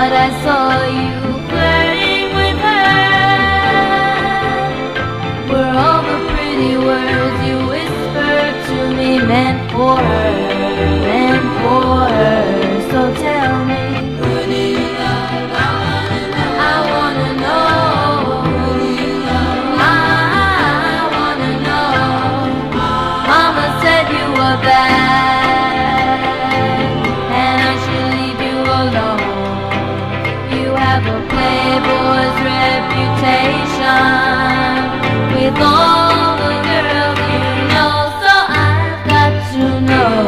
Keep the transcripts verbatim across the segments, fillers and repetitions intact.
but I saw you flirting with her. Were all the pretty words you whispered to me meant for her, meant for her? So tell me, who do you love? I wanna know. Who do you love? I, I wanna know. Mama said you were bad, and I should leave you alone. You have a playboy's reputation with all the girls you know, so I've got to know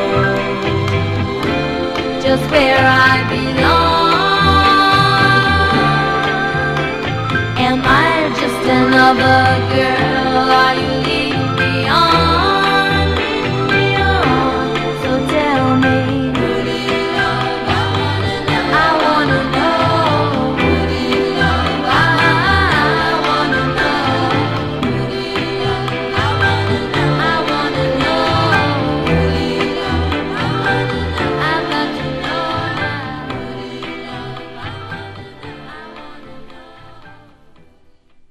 just where I belong. Am I just another girl